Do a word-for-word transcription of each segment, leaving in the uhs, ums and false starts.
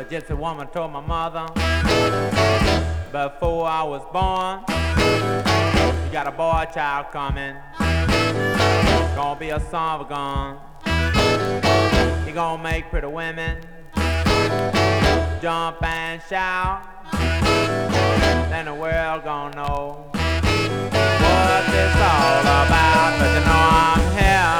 The gypsy woman told my mother before I was born, you got a boy child coming, gonna be a son of a gun. He gonna make pretty women jump and shout. Then the world gonna know what this all about. But you know I'm here.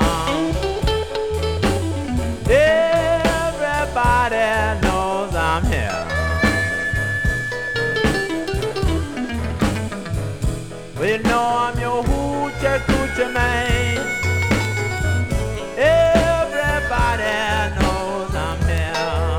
Everybody knows I'm here. Well, you know I'm your hoochie coochie man. Everybody knows I'm here.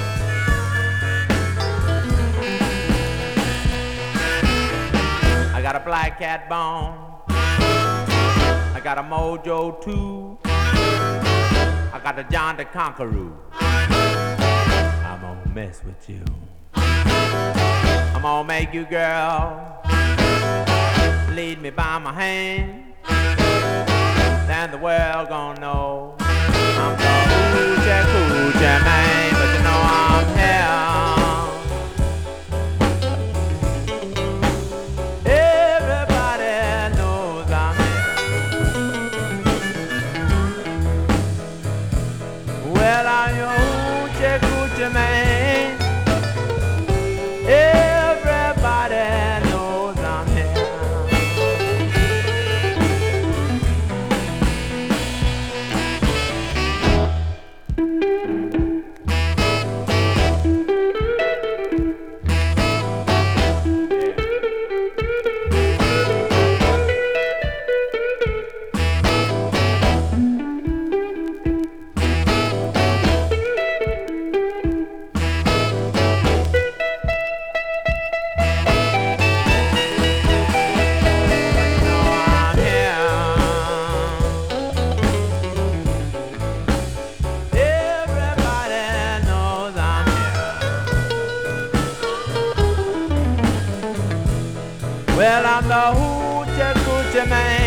I got a black cat bone, I got a mojo too, I got a John the Conqueror. I'm gonna mess with you. I'm gonna make you, girl, lead me by my hand. Then the world gonna know I'm the hoochie coochie man. But you know I'm here. Everybody knows I'm here. Well, I'm your hoochie coochie man. Everybody knows I'm here. Well, I'm the hoochie coochie man.